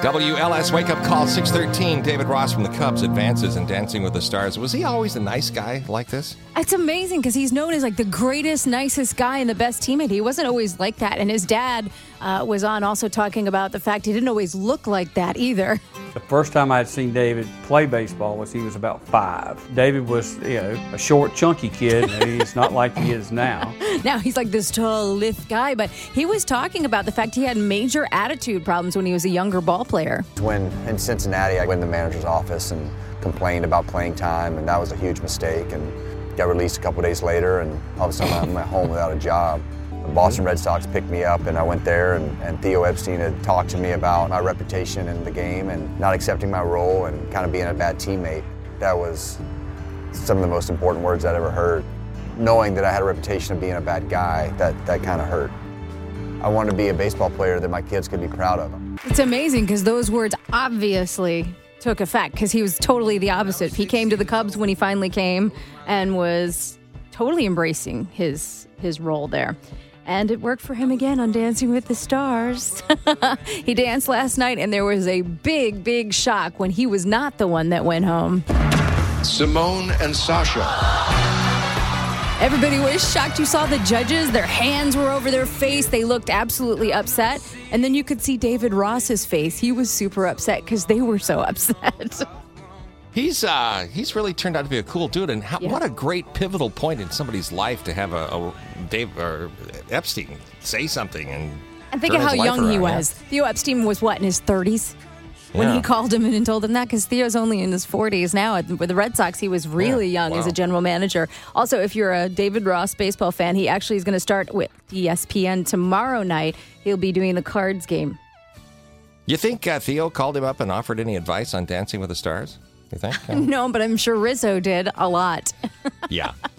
WLS Wake Up Call 613. David Ross from the Cubs advances in Dancing with the Stars. Was he always a nice guy like this? It's amazing because he's known as like the greatest, nicest guy and the best teammate. He wasn't always like that. And his dad was on also talking about the fact he didn't always look like that either. The first time I had seen David play baseball was he was about 5. David was, a short, chunky kid. He's not like he is now. Now he's like this tall, lithe guy. But he was talking about the fact he had major attitude problems when he was a younger ball player. When in Cincinnati, I went in the manager's office and complained about playing time, and that was a huge mistake. And got released a couple days later, and all of a sudden I'm at home without a job. The Boston Red Sox picked me up, and I went there, and Theo Epstein had talked to me about my reputation in the game and not accepting my role and kind of being a bad teammate. That was some of the most important words I'd ever heard. Knowing that I had a reputation of being a bad guy, that kind of hurt. I wanted to be a baseball player that my kids could be proud of. It's amazing because those words obviously took effect because he was totally the opposite. He came to the Cubs when he finally came and was totally embracing his role there. And it worked for him again on Dancing with the Stars. He danced last night, and there was a big, big shock when he was not the one that went home. Simone and Sasha. Everybody was shocked. You saw the judges. Their hands were over their face. They looked absolutely upset. And then you could see David Ross's face. He was super upset because they were so upset. He's really turned out to be a cool dude, and what a great pivotal point in somebody's life to have a Dave or Epstein say something and think of how young he was. Yeah. Theo Epstein was in his 30s when he called him in and told him that, because Theo's only in his 40s now. With the Red Sox, he was really young as a general manager. Also, if you're a David Ross baseball fan, he actually is going to start with ESPN tomorrow night. He'll be doing the Cards game. You think Theo called him up and offered any advice on Dancing with the Stars? You think? No, but I'm sure Rizzo did a lot. Yeah.